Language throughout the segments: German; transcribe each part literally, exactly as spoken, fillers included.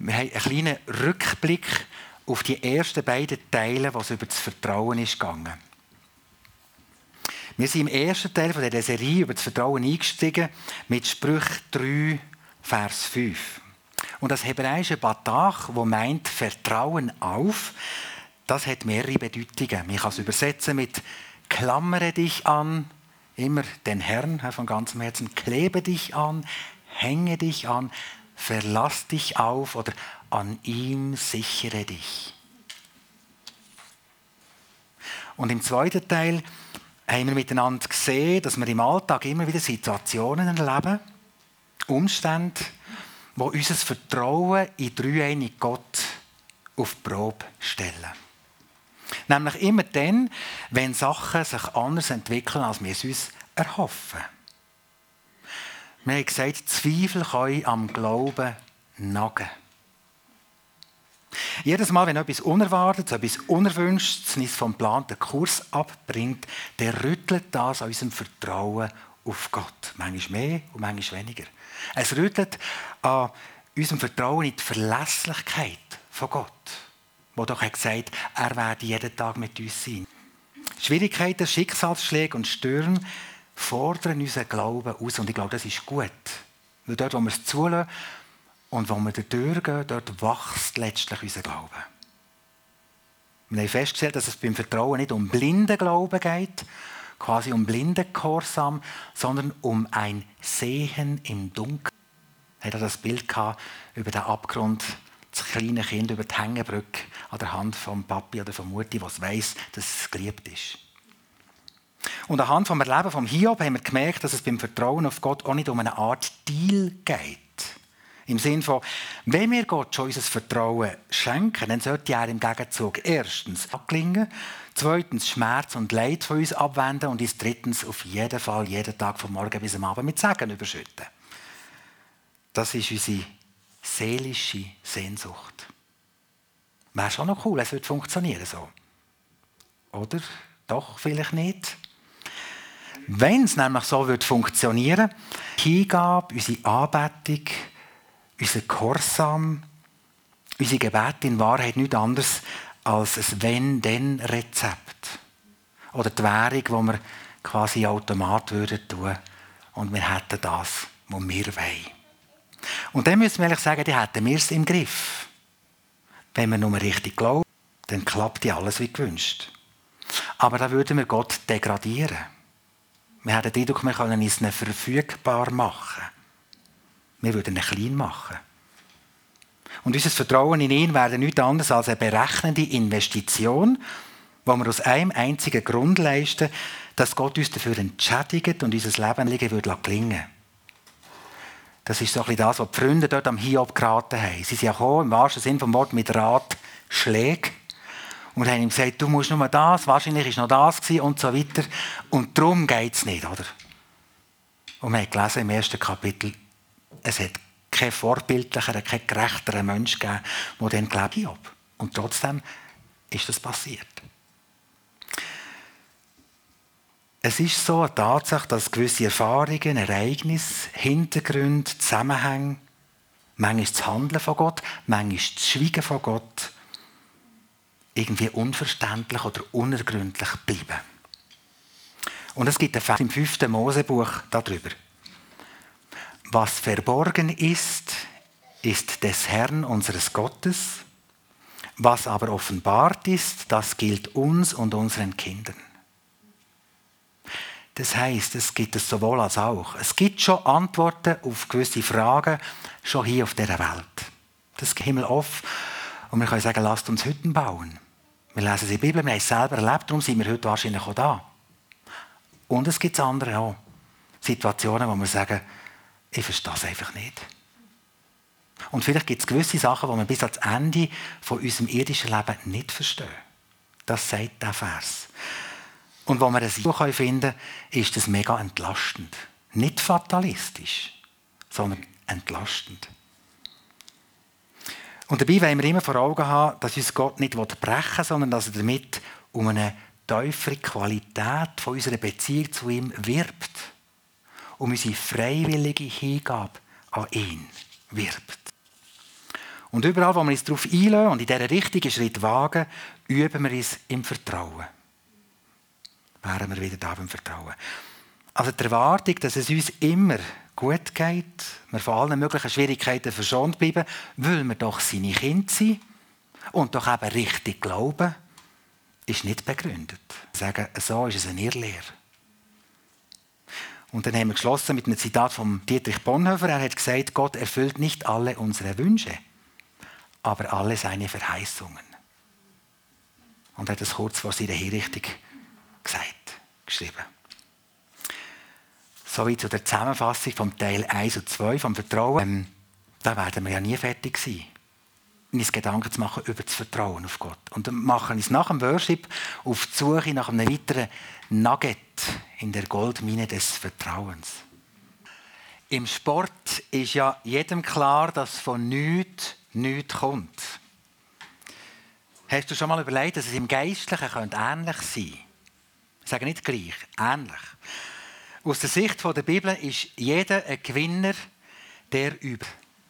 Wir haben einen kleinen Rückblick auf die ersten beiden Teile, was über das Vertrauen ist gegangen. Wir sind im ersten Teil von dieser Serie über das Vertrauen eingestiegen mit Sprüch drei, Vers fünf. Und das hebräische Batach, das meint Vertrauen auf, das hat mehrere Bedeutungen. Man kann es übersetzen mit klammere dich an, immer den Herrn von ganzem Herzen, klebe dich an, hänge dich an, verlass dich auf oder an ihm sichere dich. Und im zweiten Teil haben wir miteinander gesehen, dass wir im Alltag immer wieder Situationen erleben, Umstände, die unser Vertrauen in dreieinigen Gott auf die Probe stellen. Nämlich immer dann, wenn Sachen sich anders entwickeln, als wir es uns erhoffen. Wir haben gesagt, Zweifel können am Glauben nagen. Jedes Mal, wenn etwas Unerwartetes, etwas Unerwünschtes uns vom geplanten Kurs abbringt, dann rüttelt das an unserem Vertrauen auf Gott. Manchmal mehr und manchmal weniger. Es rüttelt an unserem Vertrauen in die Verlässlichkeit von Gott, der doch hat gesagt, er werde jeden Tag mit uns sein. Schwierigkeiten, Schicksalsschläge und Stürme fordern unseren Glauben aus. Und ich glaube, das ist gut. Weil dort, wo wir es zulassen und wo wir durchgehen, dort wächst letztlich unser Glaube. Wir haben festgestellt, dass es beim Vertrauen nicht um blinden Glauben geht, quasi um blinden Gehorsam, sondern um ein Sehen im Dunkeln. Er hat das Bild gehabt über den Abgrund, das kleine Kind über die Hängebrücke an der Hand vom Papi oder von Mutti, was weiss, dass es geliebt ist. Und anhand vom Erleben von Hiob haben wir gemerkt, dass es beim Vertrauen auf Gott auch nicht um eine Art Deal geht. Im Sinne von, wenn wir Gott schon unser Vertrauen schenken, dann sollte er im Gegenzug erstens abklingen, zweitens Schmerz und Leid von uns abwenden und uns drittens auf jeden Fall jeden Tag von morgen bis am Abend mit Segen überschütten. Das ist unsere seelische Sehnsucht. Wäre schon noch cool, es würde funktionieren so. Oder doch vielleicht nicht. Wenn es nämlich so würde funktionieren, Hingabe, unsere Anbetung, unser Gehorsam, unsere Gebete in Wahrheit nichts anderes als ein Wenn-Denn-Rezept. Oder die Währung, die wir quasi Automat würden tun und wir hätten das, was wir wollen. Und dann müssen wir ehrlich sagen, die hätten wir es im Griff. Wenn wir nur richtig glauben, dann klappt ja alles wie gewünscht. Aber da würden wir Gott degradieren. Wir hätten den Eindruck, wir können uns nicht verfügbar machen. Wir würden ihn klein machen. Und unser Vertrauen in ihn wäre nichts anderes als eine berechnende Investition, die wir aus einem einzigen Grund leisten, dass Gott uns dafür entschädigt und unser Leben gelingen würde. Das ist so ein bisschen das, was die Freunde dort am Hiob geraten haben. Sie sind ja gekommen, im wahrsten Sinne vom Wort, mit Ratschlägen. Und haben ihm gesagt, du musst nur das, wahrscheinlich war noch das gewesen und so weiter. Und darum geht es nicht, oder? Und wir haben gelesen im ersten Kapitel, es hat keinen vorbildlicheren, keinen gerechteren Mensch gegeben, der dann gelebt hat. Und trotzdem ist das passiert. Es ist so eine Tatsache, dass gewisse Erfahrungen, Ereignisse, Hintergründe, Zusammenhänge, manchmal das Handeln von Gott, manchmal das Schweigen von Gott, irgendwie unverständlich oder unergründlich bleiben. Und es gibt einen Vers im fünften Mosebuch darüber. Was verborgen ist, ist des Herrn unseres Gottes. Was aber offenbart ist, das gilt uns und unseren Kindern. Das heisst, es gibt es sowohl als auch. Es gibt schon Antworten auf gewisse Fragen, schon hier auf dieser Welt. Das Himmel offen. Und wir können sagen, lasst uns Hütten bauen. Wir lesen sie in der Bibel, wir haben es selber erlebt, darum sind wir heute wahrscheinlich auch da. Und es gibt andere auch. Situationen, wo wir sagen, ich verstehe das einfach nicht. Und vielleicht gibt es gewisse Sachen, die wir bis ans Ende von unserem irdischen Leben nicht verstehen. Das sagt der Vers. Und wo wir ein Ja finden können, ist das mega entlastend. Nicht fatalistisch, sondern entlastend. Und dabei wollen wir immer vor Augen haben, dass uns Gott nicht brechen will, sondern dass er damit um eine tiefere Qualität von unserer Beziehung zu ihm wirbt. Um unsere freiwillige Hingabe an ihn wirbt. Und überall, wo wir uns darauf einlassen und in diesen richtigen Schritt wagen, üben wir uns im Vertrauen. Wären wir wieder da beim Vertrauen. Also die Erwartung, dass es uns immer gut geht, wir von allen möglichen Schwierigkeiten verschont bleiben, weil wir doch seine Kinder sind und doch eben richtig glauben, ist nicht begründet. Sagen, so ist es eine Irrlehre. Und dann haben wir geschlossen mit einem Zitat von Dietrich Bonhoeffer. Er hat gesagt, Gott erfüllt nicht alle unsere Wünsche, aber alle seine Verheißungen. Und er hat es kurz vor seiner Hinrichtung gesagt, geschrieben. Soweit zu der Zusammenfassung vom Teil eins und zwei vom Vertrauen. Ähm, da werden wir ja nie fertig sein, uns Gedanken zu machen über das Vertrauen auf Gott. Und dann machen wir uns nach dem Worship auf die Suche nach einem weiteren Nugget in der Goldmine des Vertrauens. Im Sport ist ja jedem klar, dass von nichts nichts kommt. Hast du schon mal überlegt, dass es im Geistlichen könnte ähnlich sein könnte? Ich sage nicht gleich, ähnlich. Aus der Sicht der Bibel ist jeder ein Gewinner, der übt.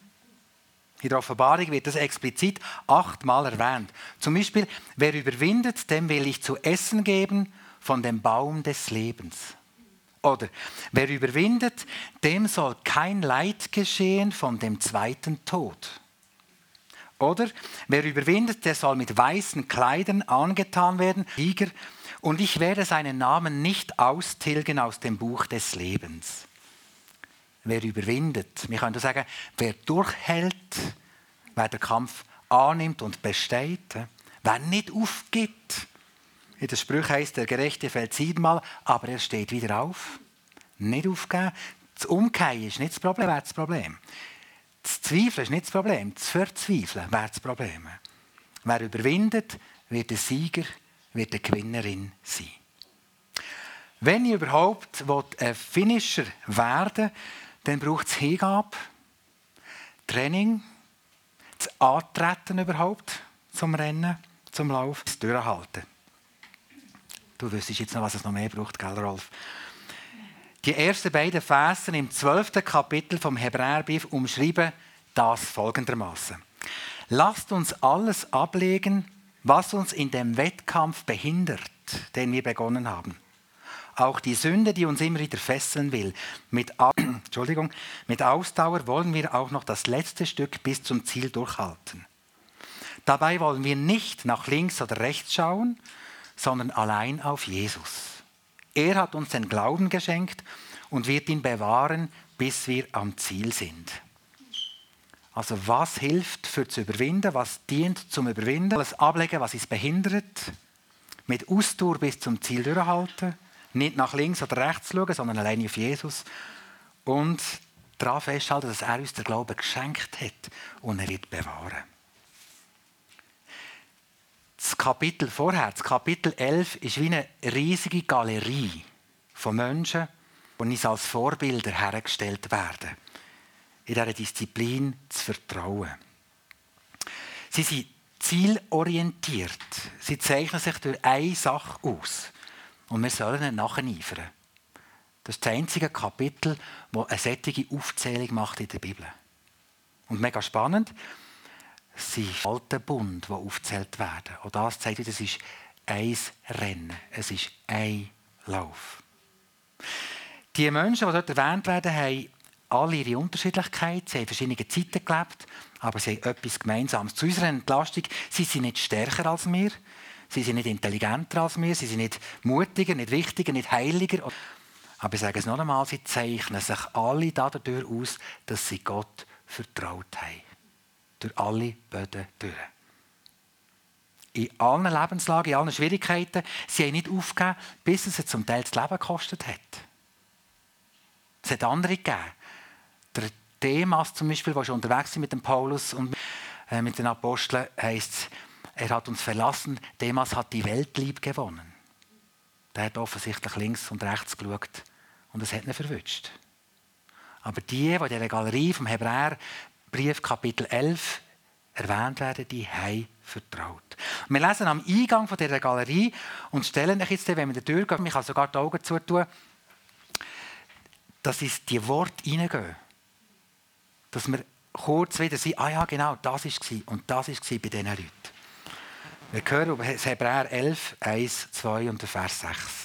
In der Offenbarung wird das explizit achtmal erwähnt. Zum Beispiel, wer überwindet, dem will ich zu essen geben von dem Baum des Lebens. Oder, wer überwindet, dem soll kein Leid geschehen von dem zweiten Tod. Oder, wer überwindet, der soll mit weißen Kleidern angetan werden, Sieger, und ich werde seinen Namen nicht austilgen aus dem Buch des Lebens. Wer überwindet, wir können sagen, wer durchhält, wer den Kampf annimmt und besteht, wer nicht aufgibt. In der Sprüche heisst, der Gerechte fällt siebenmal, aber er steht wieder auf. Nicht aufgeben. Das Umkehren ist nicht das Problem, wäre das Problem. Das Zweifeln ist nicht das Problem, das Verzweifeln wäre das Problem. Wer überwindet, wird der Sieger, wird eine Gewinnerin sein. Wenn ich überhaupt ein Finisher werden will, dann braucht es Hingabe, Training, das Antreten überhaupt zum Rennen, zum Lauf, das Durchhalten. Du wüsstest jetzt noch, was es noch mehr braucht, gell, Rolf? Die ersten beiden Verse im zwölften Kapitel vom Hebräerbrief umschreiben das folgendermaßen: Lasst uns alles ablegen, was uns in dem Wettkampf behindert, den wir begonnen haben. Auch die Sünde, die uns immer wieder fesseln will. Mit, Entschuldigung, mit Ausdauer wollen wir auch noch das letzte Stück bis zum Ziel durchhalten. Dabei wollen wir nicht nach links oder rechts schauen, sondern allein auf Jesus. Er hat uns den Glauben geschenkt und wird ihn bewahren, bis wir am Ziel sind. Also was hilft für zu überwinden, was dient zum Überwinden, alles ablegen, was uns behindert, mit Ausdauer bis zum Ziel durchhalten, nicht nach links oder rechts schauen, sondern allein auf Jesus und daran festhalten, dass er uns den Glauben geschenkt hat und er wird bewahren. Das Kapitel vorher, das Kapitel elf, ist wie eine riesige Galerie von Menschen, die uns als Vorbilder hergestellt werden. In dieser Disziplin zu vertrauen. Sie sind zielorientiert. Sie zeichnen sich durch eine Sache aus. Und wir sollen ihnen nacheifern. Das ist das einzige Kapitel, das eine solche Aufzählung macht in der Bibel. Und mega spannend, es ist ein alter Bund, der aufgezählt werden. Und das zeigt, es ist ein Rennen. Es ist ein Lauf. Die Menschen, die dort erwähnt werden, haben alle ihre Unterschiedlichkeit. Sie haben verschiedene Zeiten gelebt, aber sie haben etwas Gemeinsames. Zu unserer Entlastung, sie sind nicht stärker als wir, sie sind nicht intelligenter als wir, sie sind nicht mutiger, nicht wichtiger, nicht heiliger. Aber ich sage es noch einmal, sie zeichnen sich alle dadurch aus, dass sie Gott vertraut haben. Durch alle Böden durch. In allen Lebenslagen, in allen Schwierigkeiten, sie haben nicht aufgegeben, bis es sie zum Teil das Leben gekostet hat. Es hat andere gegeben. Der Demas zum Beispiel, der schon unterwegs war mit dem Paulus und äh, mit den Aposteln, heisst, er hat uns verlassen. Demas hat die Welt lieb gewonnen. Der hat offensichtlich links und rechts geschaut und es hat ihn verwünscht. Aber die, die in der Galerie vom Hebräerbrief Kapitel elf erwähnt werden, die haben vertraut. Wir lesen am Eingang von dieser Galerie und stellen euch jetzt, wenn wir in die Tür gehen, ich kann sogar die Augen zutun, dass uns die Worte hineingehen. Dass wir kurz wieder sein, ah ja, genau, das war es und das war bei diesen Leuten. Wir hören auf Hebräer elf, eins, zwei und Vers sechs.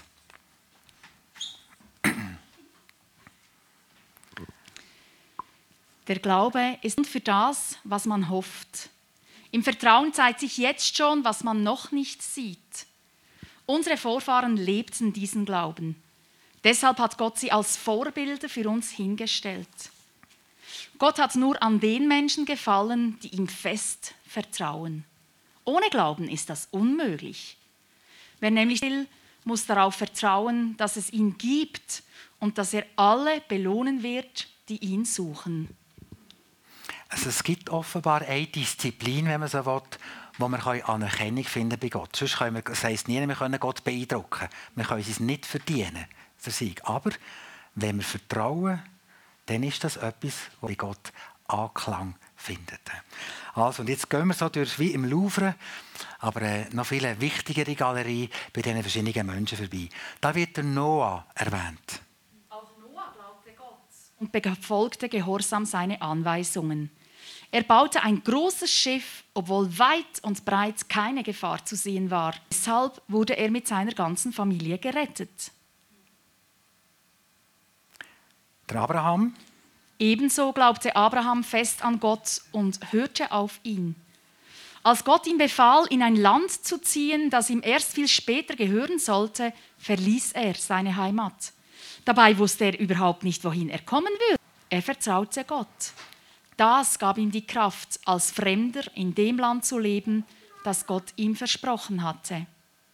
Der Glaube ist für das, was man hofft. Im Vertrauen zeigt sich jetzt schon, was man noch nicht sieht. Unsere Vorfahren lebten diesen Glauben. Deshalb hat Gott sie als Vorbilder für uns hingestellt. Gott hat nur an den Menschen gefallen, die ihm fest vertrauen. Ohne Glauben ist das unmöglich. Wer nämlich will, muss darauf vertrauen, dass es ihn gibt und dass er alle belohnen wird, die ihn suchen. Also es gibt offenbar eine Disziplin, wenn man so will, wo man Anerkennung finden bei Gott. Sonst können wir, das heisst nie, wir können Gott beeindrucken. Wir können es nicht verdienen, der Sieg. Aber wenn wir vertrauen, dann ist das etwas, was bei Gott Anklang findet. Also, und jetzt gehen wir so durch wie im Louvre, aber äh, noch viele wichtigere Galerie bei diesen verschiedenen Menschen vorbei. Da wird der Noah erwähnt. Auch Noah glaubte Gott und befolgte gehorsam seine Anweisungen. Er baute ein großes Schiff, obwohl weit und breit keine Gefahr zu sehen war. Deshalb wurde er mit seiner ganzen Familie gerettet. Der Abraham. Ebenso glaubte Abraham fest an Gott und hörte auf ihn. Als Gott ihm befahl, in ein Land zu ziehen, das ihm erst viel später gehören sollte, verließ er seine Heimat. Dabei wusste er überhaupt nicht, wohin er kommen würde. Er vertraute Gott. Das gab ihm die Kraft, als Fremder in dem Land zu leben, das Gott ihm versprochen hatte.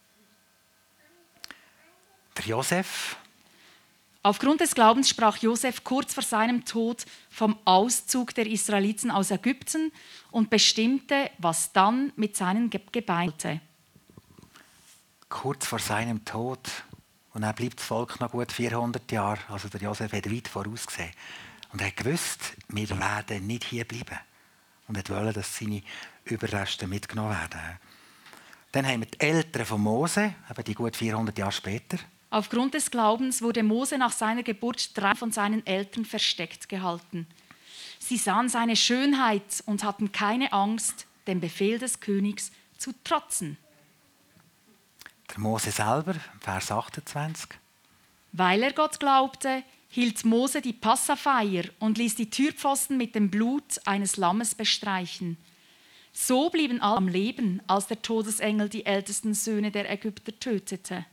Der Josef. Aufgrund des Glaubens sprach Josef kurz vor seinem Tod vom Auszug der Israeliten aus Ägypten und bestimmte, was dann mit seinen Gebeinen sollte. Kurz vor seinem Tod. Und dann bleibt das Volk noch gut vierhundert Jahre. Also der Josef hat weit vorausgesehen. Und er gewusst, wir werden nicht hier bleiben. Und er wollte, dass seine Überreste mitgenommen werden. Dann haben wir die Eltern von Mose, eben die gut vierhundert Jahre später. Aufgrund des Glaubens wurde Mose nach seiner Geburt drei von seinen Eltern versteckt gehalten. Sie sahen seine Schönheit und hatten keine Angst, dem Befehl des Königs zu trotzen. Der Mose selber, Vers achtundzwanzig. Weil er Gott glaubte, hielt Mose die Passafeier und ließ die Türpfosten mit dem Blut eines Lammes bestreichen. So blieben alle am Leben, als der Todesengel die ältesten Söhne der Ägypter tötete.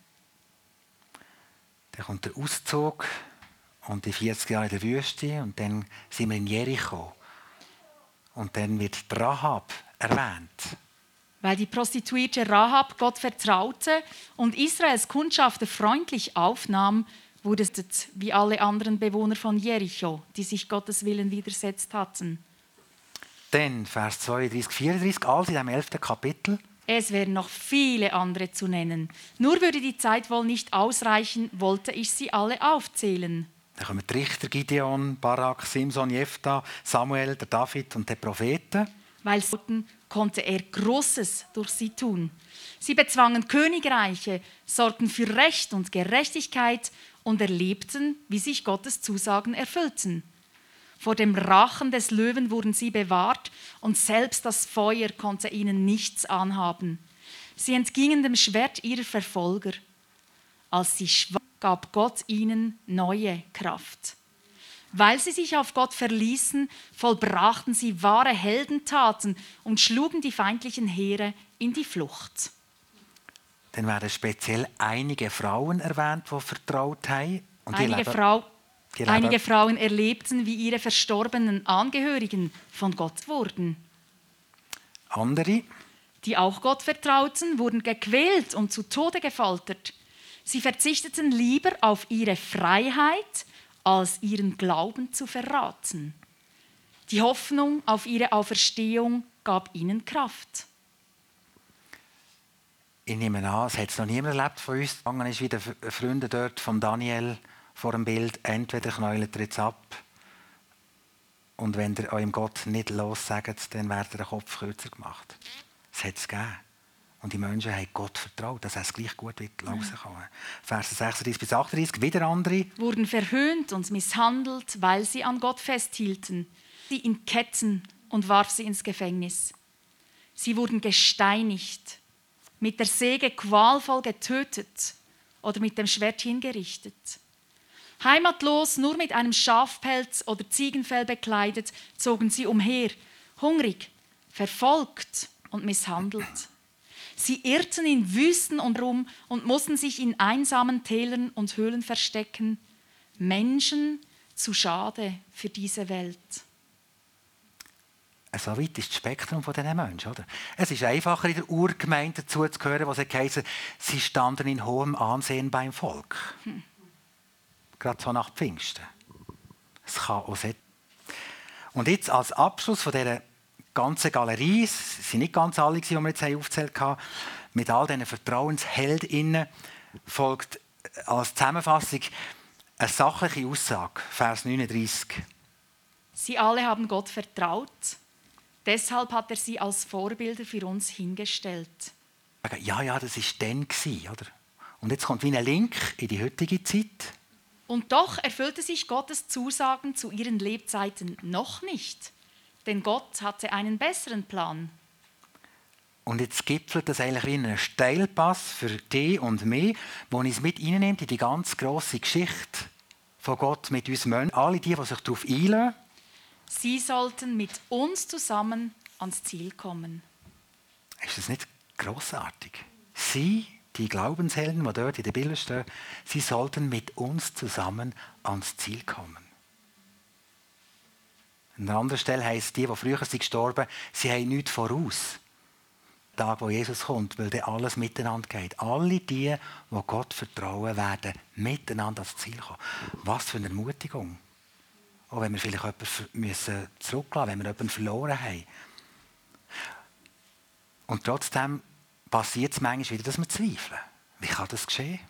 Dann kommt der Auszug und die vierzig Jahre in der Wüste und dann sind wir in Jericho. Und dann wird Rahab erwähnt. Weil die Prostituierte Rahab Gott vertraute und Israels Kundschafter freundlich aufnahm, wurde es wie alle anderen Bewohner von Jericho, die sich Gottes Willen widersetzt hatten. Dann Vers zweiunddreißig, vierunddreißig, alles in diesem elften Kapitel. Es wären noch viele andere zu nennen. Nur würde die Zeit wohl nicht ausreichen, wollte ich sie alle aufzählen. Dann kommen die Richter Gideon, Barak, Simson, Jephthah, Samuel, der David und die Propheten. Weil sie konnte er Großes durch sie tun. Sie bezwangen Königreiche, sorgten für Recht und Gerechtigkeit und erlebten, wie sich Gottes Zusagen erfüllten. Vor dem Rachen des Löwen wurden sie bewahrt und selbst das Feuer konnte ihnen nichts anhaben. Sie entgingen dem Schwert ihrer Verfolger. Als sie schwach, gab Gott ihnen neue Kraft. Weil sie sich auf Gott verließen, vollbrachten sie wahre Heldentaten und schlugen die feindlichen Heere in die Flucht. Dann werden speziell einige Frauen erwähnt, die vertraut haben. Und die Einige, leben, Frau, die leben, einige Frauen erlebten, wie ihre verstorbenen Angehörigen von Gott wurden. Andere, die auch Gott vertrauten, wurden gequält und zu Tode gefoltert. Sie verzichteten lieber auf ihre Freiheit, als ihren Glauben zu verraten. Die Hoffnung auf ihre Auferstehung gab ihnen Kraft. Ich nehme an, es hat noch niemand erlebt von uns. Gegangen ist wie der Freunde dort von Daniel vor dem Bild. Entweder knäulet ihr jetzt ab und wenn ihr eurem Gott nicht lossagt, dann wird der Kopf kürzer gemacht. Das hat es gegeben. Und die Menschen haben Gott vertraut, dass es gleich gut wird rauskommen. Verse sechsunddreißig bis achtunddreißig, wieder andere. Wurden verhöhnt und misshandelt, weil sie an Gott festhielten. sie in Ketten und warf sie ins Gefängnis. Sie wurden gesteinigt, mit der Säge qualvoll getötet oder mit dem Schwert hingerichtet. Heimatlos, nur mit einem Schafpelz oder Ziegenfell bekleidet, zogen sie umher, hungrig, verfolgt und misshandelt. Sie irrten in Wüsten und rum und mussten sich in einsamen Tälern und Höhlen verstecken. Menschen zu schade für diese Welt. So weit ist das Spektrum dieser Menschen. Oder? Es ist einfacher, in der Urgemeinde dazu zu hören, was heisst, sie standen in hohem Ansehen beim Volk. Hm. Gerade so nach Pfingsten. Es kann auch sein. Und jetzt als Abschluss von dieser ganzen Galerie, es waren nicht ganz alle, die wir jetzt aufgezählt haben, mit all diesen VertrauensheldInnen folgt als Zusammenfassung eine sachliche Aussage, Vers neununddreißig. Sie alle haben Gott vertraut, deshalb hat er sie als Vorbilder für uns hingestellt. Ja, ja, das war dann, oder? Und jetzt kommt wie ein Link in die heutige Zeit. Und doch erfüllte sich Gottes Zusagen zu ihren Lebzeiten noch nicht. Denn Gott hatte einen besseren Plan. Und jetzt gipfelt das eigentlich wie einen Steilpass für dich und mich, wo uns mit reinnimmt in die ganz grosse Geschichte von Gott mit uns Menschen. Alle die, die sich darauf einlassen. Sie sollten mit uns zusammen ans Ziel kommen. Ist das nicht grossartig? Sie, die Glaubenshelden, die dort in der Bibel stehen, sie sollten mit uns zusammen ans Ziel kommen. An einer anderen Stelle heisst, die, die früher gestorben sind, sie haben nichts voraus. Der Tag, wo Jesus kommt, weil dann alles miteinander geht. Alle die, die Gott vertrauen, werden miteinander ans Ziel kommen. Was für eine Ermutigung. Auch wenn wir vielleicht jemanden zurücklassen müssen, wenn wir jemanden verloren haben. Und trotzdem passiert es manchmal wieder, dass wir zweifeln. Wie kann das geschehen?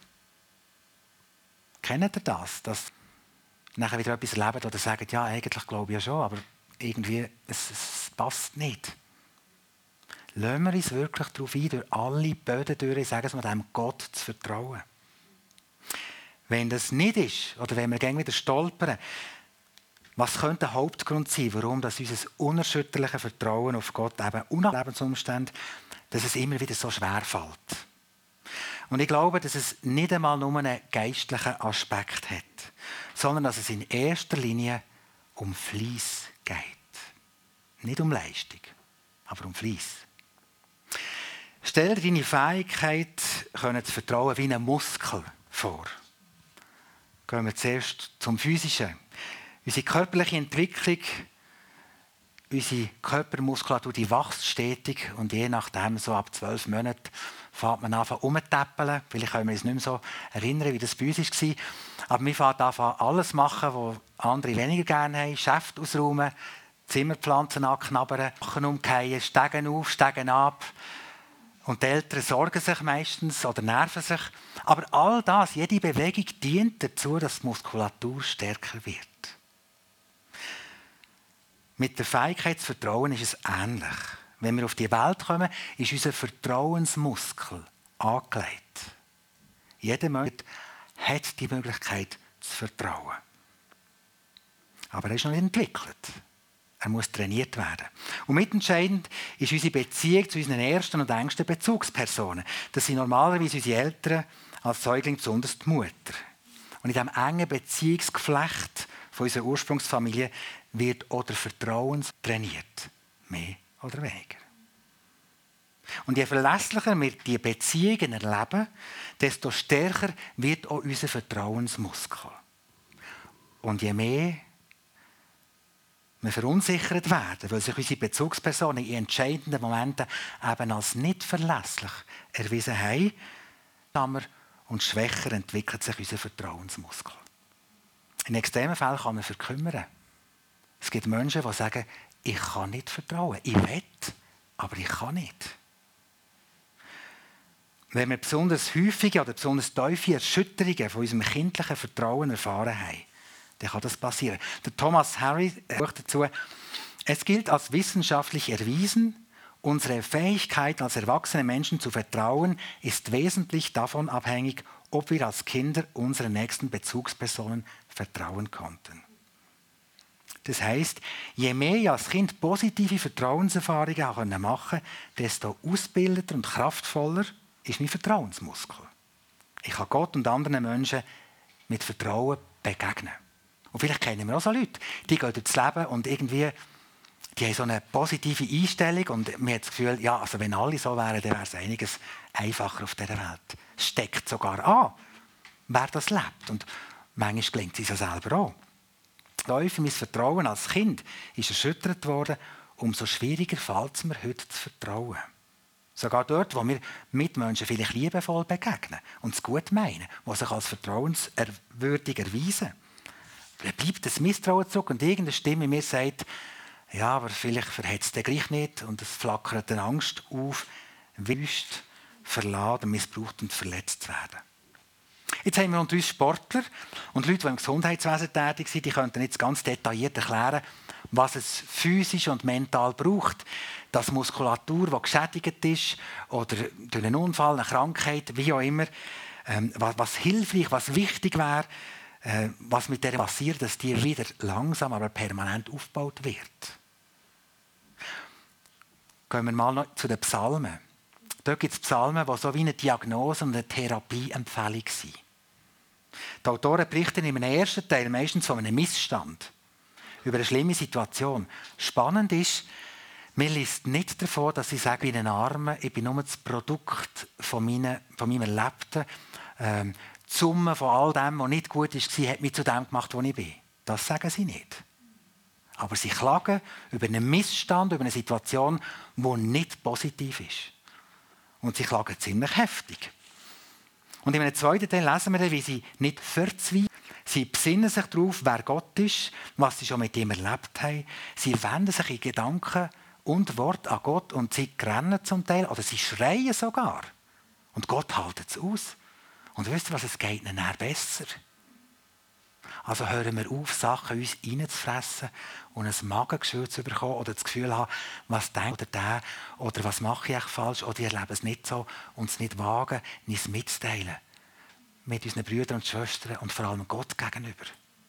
Kennt ihr das? Dass nachher wieder etwas erleben oder sagen, ja, eigentlich glaube ich ja schon, aber irgendwie, es, es passt nicht. Lassen wir uns wirklich darauf ein, durch alle Böden durch, sagen wir dem Gott zu vertrauen. Wenn das nicht ist, oder wenn wir gegen wieder stolpern, was könnte der Hauptgrund sein, warum das unser unerschütterliches Vertrauen auf Gott eben unter Lebensumständen, dass es immer wieder so schwer fällt? Und ich glaube, dass es nicht einmal nur einen geistlichen Aspekt hat, sondern dass es in erster Linie um Fleiss geht. Nicht um Leistung, aber um Fleiss. Stell dir deine Fähigkeit, zu vertrauen, wie einen Muskel vor. Gehen wir zuerst zum Physischen. Unsere körperliche Entwicklung, unsere Körpermuskulatur, die wächst stetig und je nachdem, so ab zwölf Monaten, fängt man an rumzutäppeln. Vielleicht können wir uns nicht mehr so erinnern, wie das bei uns war. Aber wir fangen an, alles machen, was andere weniger gerne haben. Geschäfte ausräumen, Zimmerpflanzen anknabbern, Sachen umkehren, Stegen auf, Stegen ab. Und die Eltern sorgen sich meistens oder nerven sich. Aber all das, jede Bewegung dient dazu, dass die Muskulatur stärker wird. Mit der Fähigkeit zu vertrauen ist es ähnlich. Wenn wir auf die Welt kommen, ist unser Vertrauensmuskel angelegt. Jeder Mensch hat die Möglichkeit zu vertrauen. Aber er ist noch nicht entwickelt. Er muss trainiert werden. Und mitentscheidend ist unsere Beziehung zu unseren ersten und engsten Bezugspersonen. Das sind normalerweise unsere Eltern, als Säugling besonders die Mutter. Und in diesem engen Beziehungsgeflecht von unserer Ursprungsfamilie wird auch der Vertrauen trainiert. Mehr oder weniger. Und je verlässlicher wir diese Beziehungen erleben, desto stärker wird auch unser Vertrauensmuskel. Und je mehr wir verunsichert werden, weil sich unsere Bezugspersonen in entscheidenden Momenten eben als nicht verlässlich erwiesen haben, und schwächer entwickelt sich unser Vertrauensmuskel. In extremen Fällen kann man verkümmern. Es gibt Menschen, die sagen, ich kann nicht vertrauen. Ich will, aber ich kann nicht. Wenn wir besonders häufige oder besonders tiefe Erschütterungen von unserem kindlichen Vertrauen erfahren haben, dann kann das passieren. Der Thomas Harry sagt dazu, es gilt als wissenschaftlich erwiesen, unsere Fähigkeit als erwachsene Menschen zu vertrauen, ist wesentlich davon abhängig, ob wir als Kinder unseren nächsten Bezugspersonen vertrauen konnten. Das Das heisst, je mehr ich als Kind positive Vertrauenserfahrungen machen konnte, desto ausgebildeter und kraftvoller ist mein Vertrauensmuskel. Ich kann Gott und anderen Menschen mit Vertrauen begegnen. Und vielleicht kennen wir auch so Leute, die gehen durchs Leben und irgendwie die haben so eine positive Einstellung und man hat das Gefühl, ja, also wenn alle so wären, dann wäre es einiges einfacher auf dieser Welt. Es steckt sogar an, wer das lebt. Und manchmal gelingt es uns ja selber auch. Läufe mein Vertrauen als Kind ist erschüttert worden, umso schwieriger fällt es mir heute zu vertrauen. Sogar dort, wo wir Mitmenschen vielleicht liebevoll begegnen und es gut meinen, die sich als vertrauenswürdig erweisen. Dann bleibt das Misstrauen zurück und irgendeine Stimme in mir sagt, ja, aber vielleicht verhetzt er gleich nicht und es flackert eine Angst auf, wüst, verladen, missbraucht und verletzt werden. Jetzt haben wir unter uns Sportler und Leute, die im Gesundheitswesen tätig sind, die könnten jetzt ganz detailliert erklären, was es physisch und mental braucht, dass Muskulatur, die geschädigt ist oder durch einen Unfall, eine Krankheit, wie auch immer, ähm, was, was hilfreich, was wichtig wäre, äh, was mit der passiert, dass die wieder langsam, aber permanent aufgebaut wird. Gehen wir mal noch zu den Psalmen. Dort gibt es Psalmen, die so wie eine Diagnose und eine Therapieempfehlung sind. Die Autoren berichten im ersten Teil meistens von einem Missstand, über eine schlimme Situation. Spannend ist, man liest nicht davon, dass sie sagen, ich bin ein Armer, ich bin nur das Produkt von, meine, von meinem Erlebten. Ähm, die Summe von all dem, was nicht gut war, hat mich zu dem gemacht, wo ich bin. Das sagen sie nicht. Aber sie klagen über einen Missstand, über eine Situation, die nicht positiv ist. Und sie klagen ziemlich heftig. Und in einem zweiten Teil lesen wir dann, wie sie nicht verzweifeln. Sie besinnen sich darauf, wer Gott ist, was sie schon mit ihm erlebt haben. Sie wenden sich in Gedanken und Wort an Gott und sie rennen zum Teil oder sie schreien sogar. Und Gott hält es aus. Und wisst ihr was, es geht ihnen dann besser. Also hören wir auf, Sachen uns reinzufressen und ein Magengeschwür zu bekommen oder das Gefühl haben, was denkt oder der oder was mache ich falsch oder ich erlebe es nicht so und es nicht wagen, es mitzuteilen. Mit unseren Brüdern und Schwestern und vor allem Gott gegenüber.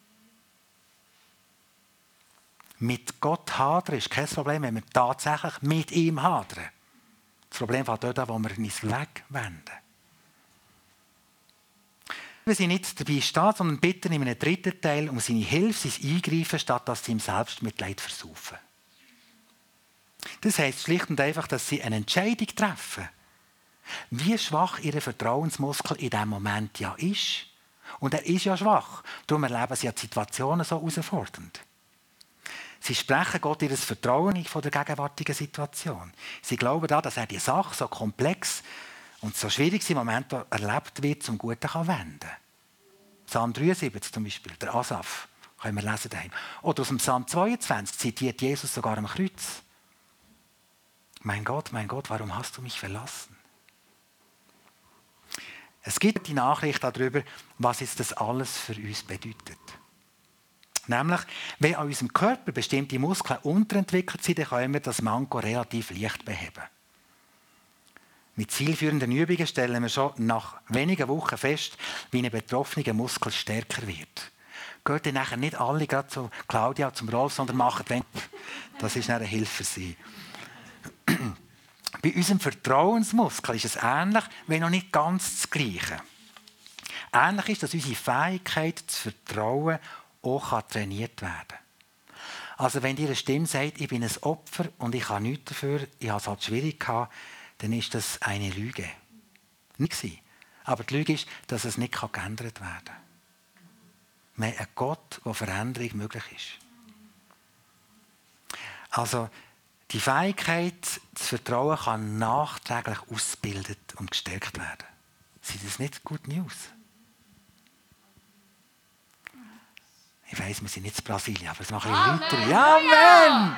Mit Gott hadern ist kein Problem, wenn wir tatsächlich mit ihm hadern. Das Problem fällt dort an, wo wir uns wegwenden. Wir sind nicht dabei stehen, sondern bitten in einem dritten Teil um seine Hilfe, sein Eingreifen, statt dass sie ihm Selbstmitleid versaufen. Das heisst schlicht und einfach, dass sie eine Entscheidung treffen. Wie schwach ihr Vertrauensmuskel in diesem Moment ja ist. Und er ist ja schwach. Darum erleben sie ja die Situationen so herausfordernd. Sie sprechen Gott ihr Vertrauen von der gegenwärtigen Situation. Sie glauben daran, dass er die Sache so komplex und so schwierig im Moment erlebt wird, zum Guten kann wenden. Psalm dreiundsiebzig zum Beispiel, der Asaf, können wir lesen daheim. Oder aus dem Psalm zweiundzwanzig zitiert Jesus sogar am Kreuz. Mein Gott, mein Gott, warum hast du mich verlassen? Es gibt die Nachricht darüber, was jetzt das alles für uns bedeutet. Nämlich, wenn an unserem Körper bestimmte Muskeln unterentwickelt sind, dann können wir das Manko relativ leicht beheben. Mit zielführenden Übungen stellen wir schon nach wenigen Wochen fest, wie ein betroffener Muskel stärker wird. Geht dann nachher nicht alle gerade zu Claudia, zum Rolf, sondern machen wenn. Das ist eine Hilfe für sie. Bei unserem Vertrauensmuskel ist es ähnlich, wenn noch nicht ganz das Gleiche. Ähnlich ist, dass unsere Fähigkeit zu vertrauen auch trainiert werden kann. Also wenn dir eine Stimme sagt, ich bin ein Opfer und ich habe nichts dafür, ich habe es halt schwierig gehabt, dann ist das eine Lüge. Nicht. Aber die Lüge ist, dass es nicht geändert werden kann. Wir haben einen Gott, wo Veränderung möglich ist. Also die Fähigkeit zu vertrauen kann nachträglich ausgebildet und gestärkt werden. Sind das nicht Good News? Ich weiss, wir sind nicht in Brasilien, aber es machen Leute. Ja, Amen!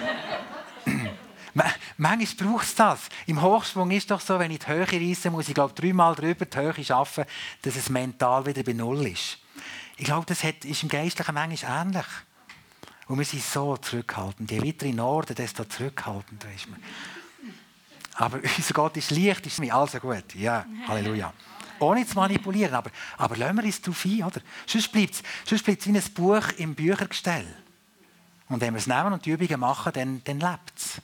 Manchmal braucht es das. Im Hochsprung ist es doch so, wenn ich die Höhe reisse, muss ich glaube dreimal drüber die Höhe schaffen, dass es mental wieder bei Null ist. Ich glaube, das ist im Geistlichen manchmal ähnlich. Und wir sind so zurückhaltend. Je weiter in Norden, desto zurückhaltender ist man. Aber unser Gott ist leicht, ist mir also gut. Ja, Halleluja. Ohne zu manipulieren, aber, aber lassen wir uns darauf ein, oder? Sonst bleibt es wie ein Buch im Büchergestell. Und wenn wir es nehmen und die Übungen machen, dann, dann lebt es.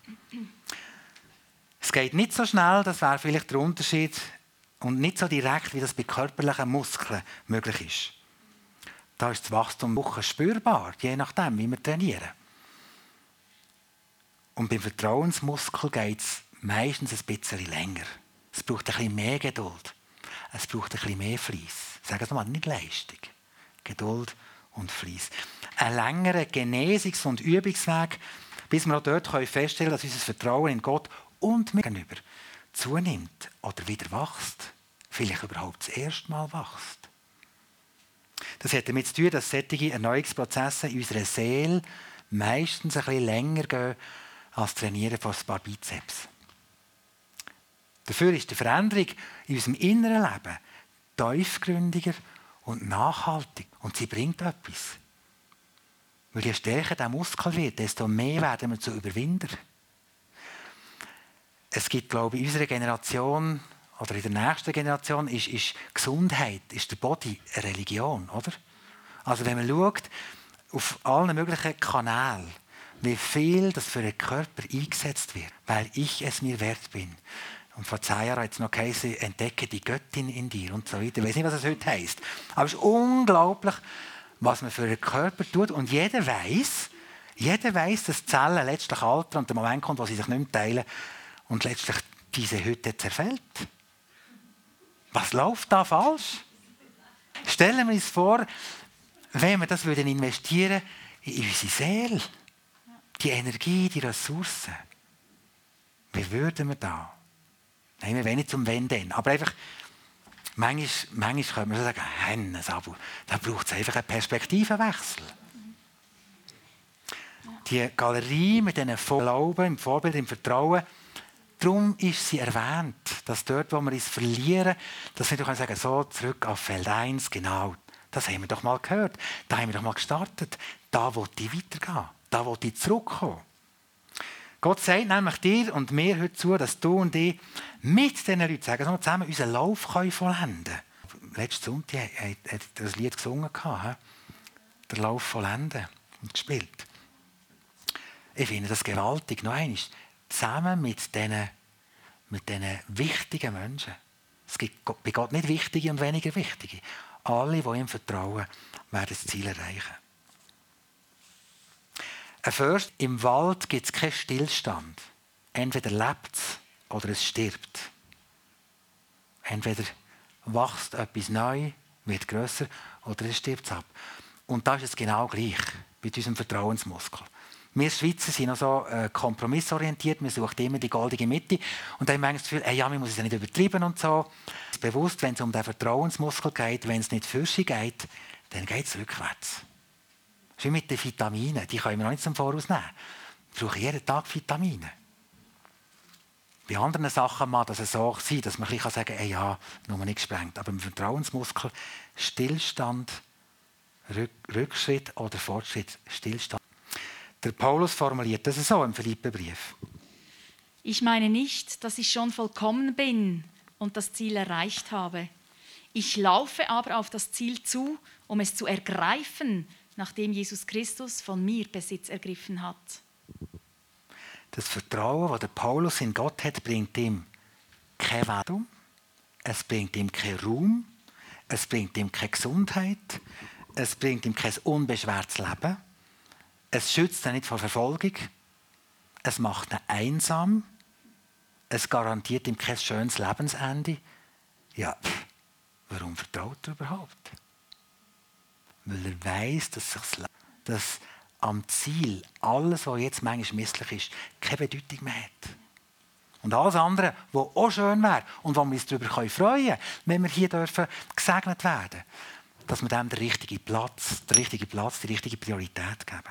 Es geht nicht so schnell, das wäre vielleicht der Unterschied, und nicht so direkt, wie das bei körperlichen Muskeln möglich ist. Da ist das Wachstum Wochen spürbar, je nachdem, wie wir trainieren. Und beim Vertrauensmuskel geht es meistens ein bisschen länger. Es braucht ein bisschen mehr Geduld. Es braucht ein bisschen mehr Fleiss. Sagen wir mal, nicht Leistung. Geduld und Fleiss. Ein längerer Genesungs- und Übungsweg, bis wir auch dort feststellen können, dass unser Vertrauen in Gott und mir gegenüber zunimmt oder wieder wächst. Vielleicht überhaupt das erste Mal wächst. Das hat damit zu tun, dass solche Erneuerungsprozesse in unserer Seele meistens ein bisschen länger gehen als das Trainieren von ein paar Bizeps. Dafür ist die Veränderung in unserem inneren Leben tiefgründiger und nachhaltig. Und sie bringt etwas. Weil je stärker der Muskel wird, desto mehr werden wir zu Überwinder. Es gibt, glaube ich, in unserer Generation oder in der nächsten Generation ist, ist Gesundheit, ist der Body eine Religion, oder? Also wenn man schaut, auf allen möglichen Kanälen, wie viel das für den Körper eingesetzt wird, weil ich es mir wert bin. Und vor zehn Jahren hat es noch geheißen, entdecke die Göttin in dir und so weiter. Ich weiß nicht, was es heute heisst. Aber es ist unglaublich, was man für den Körper tut. Und jeder weiß, jeder weiß, dass die Zellen letztlich altern und der Moment kommt, wo sie sich nicht mehr teilen und letztlich diese Hütte zerfällt. Was läuft da falsch? Stellen wir uns vor, wenn wir das investieren würden in unsere Seele, die Energie, die Ressourcen. Wie würden wir da? Nein, wir wollen nicht zum Wenn denn. Aber einfach, manchmal, manchmal können wir so sagen, Hennes, aber da braucht es einfach einen Perspektivenwechsel. Die Galerie mit diesen Glauben, im Vorbild, im Vertrauen, darum ist sie erwähnt, dass dort, wo wir uns verlieren, dass wir doch sagen, so zurück auf Feld eins, genau, das haben wir doch mal gehört, da haben wir doch mal gestartet, da will ich weitergehen, da will ich zurückkommen. Gott sagt nämlich dir und mir heute zu, dass du und ich mit diesen Leuten, sagen wir zusammen, unseren Lauf vollenden können. Letzten Sonntag hat er das Lied gesungen, der Lauf vollenden und gespielt. Ich finde das gewaltig. Noch einmal, zusammen mit diesen, mit diesen wichtigen Menschen. Es gibt bei Gott nicht wichtige und weniger wichtige. Alle, die ihm vertrauen, werden das Ziel erreichen. Erst im Wald gibt es keinen Stillstand. Entweder lebt es oder es stirbt. Entweder wächst etwas neu, wird grösser, oder es stirbt ab. Und da ist es genau gleich mit unserem Vertrauensmuskel. Wir Schweizer sind noch so äh, kompromissorientiert, wir suchen immer die goldene Mitte. Und dann haben wir das Gefühl, hey, ja, man muss es ja nicht übertreiben und so. Es ist bewusst, wenn es um den Vertrauensmuskel geht, wenn es nicht für sich geht, dann geht es rückwärts. Das ist wie mit den Vitaminen, die können wir noch nicht zum Voraus nehmen. Wir brauchen jeden Tag Vitamine. Bei anderen Sachen mag das so sein, dass man ein bisschen sagen kann, hey, ja, nur nicht gesprengt. Aber im Vertrauensmuskel Stillstand, Rück Rückschritt oder Fortschritt, Stillstand. Der Paulus formuliert das so im Philipperbrief. Ich meine nicht, dass ich schon vollkommen bin und das Ziel erreicht habe. Ich laufe aber auf das Ziel zu, um es zu ergreifen, nachdem Jesus Christus von mir Besitz ergriffen hat. Das Vertrauen, das der Paulus in Gott hat, bringt ihm kein Wachstum, es bringt ihm keinen Ruhm, es bringt ihm keine Gesundheit, es bringt ihm kein unbeschwertes Leben, es schützt ihn nicht vor Verfolgung, es macht ihn einsam, es garantiert ihm kein schönes Lebensende. Ja, pff, warum vertraut er überhaupt? Weil er weiss, dass, dass am Ziel alles, was jetzt manchmal misslich ist, keine Bedeutung mehr hat. Und alles andere, was auch schön wäre und wo wir uns darüber freuen können, wenn wir hier dürfen gesegnet werden, dass wir dem den richtigen Platz, den richtigen Platz, die richtige Priorität geben.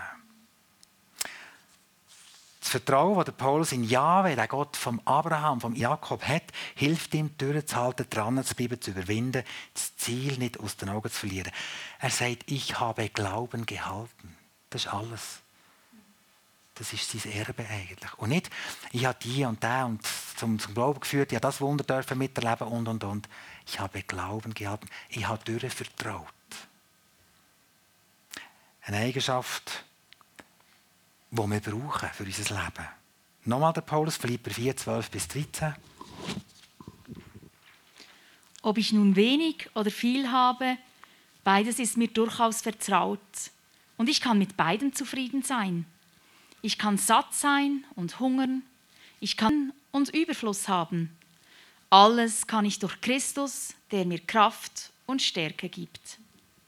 Das Vertrauen, das der Paulus in Jahwe, der Gott vom Abraham, vom Jakob hat, hilft ihm, durchzuhalten, dran zu bleiben, zu überwinden, das Ziel nicht aus den Augen zu verlieren. Er sagt, ich habe Glauben gehalten. Das ist alles. Das ist sein Erbe eigentlich. Und nicht, ich habe die und der und zum, zum Glauben geführt, ich habe das Wunder dürfen miterleben und, und, und. Ich habe Glauben gehalten. Ich habe durchvertraut. Eine Eigenschaft, die wir brauchen für unser Leben. Nochmal der Paulus, Philipper vier, zwölf bis dreizehn. Ob ich nun wenig oder viel habe, beides ist mir durchaus vertraut. Und ich kann mit beidem zufrieden sein. Ich kann satt sein und hungern. Ich kann und Überfluss haben. Alles kann ich durch Christus, der mir Kraft und Stärke gibt.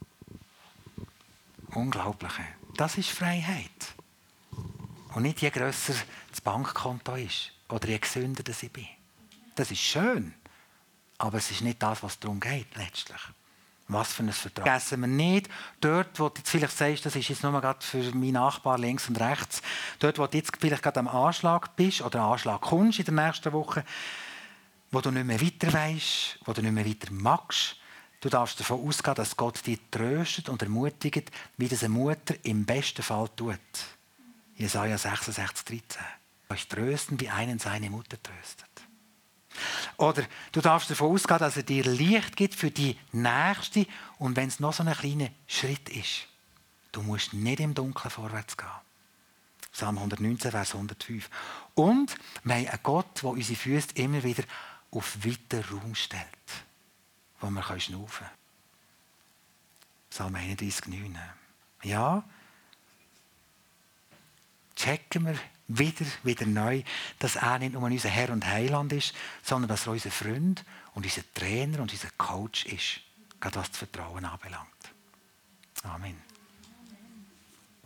Unglaubliche. Das ist Freiheit. Und nicht je grösser das Bankkonto ist oder je gesünder ich bin. Das ist schön, aber es ist nicht das, was darum geht letztlich. Was für ein Vertrauen. Vergessen wir nicht, dort, wo du jetzt vielleicht sagst, das ist jetzt nur gerade für meinen Nachbar links und rechts, dort, wo du jetzt vielleicht gerade am Anschlag bist oder am Anschlag kommst in der nächsten Woche, wo du nicht mehr weiter weisst, wo du nicht mehr weiter magst, du darfst davon ausgehen, dass Gott dich tröstet und ermutigt, wie das eine Mutter im besten Fall tut. Jesaja sechsundsechzig, dreizehn. Euch trösten, wie einen seine Mutter tröstet. Oder du darfst davon ausgehen, dass er dir Licht gibt für die Nächste und wenn es noch so ein kleiner Schritt ist. Du musst nicht im Dunkeln vorwärts gehen. Psalm hundertneunzehn, Vers hundertfünf. Und wir haben einen Gott, der unsere Füße immer wieder auf weiten Raum stellt, wo wir schnaufen können. Psalm einunddreißig, neun. Ja, checken wir wieder, wieder neu, dass er nicht nur unser Herr und Heiland ist, sondern dass er unser Freund und unser Trainer und unser Coach ist, gerade was das Vertrauen anbelangt. Amen.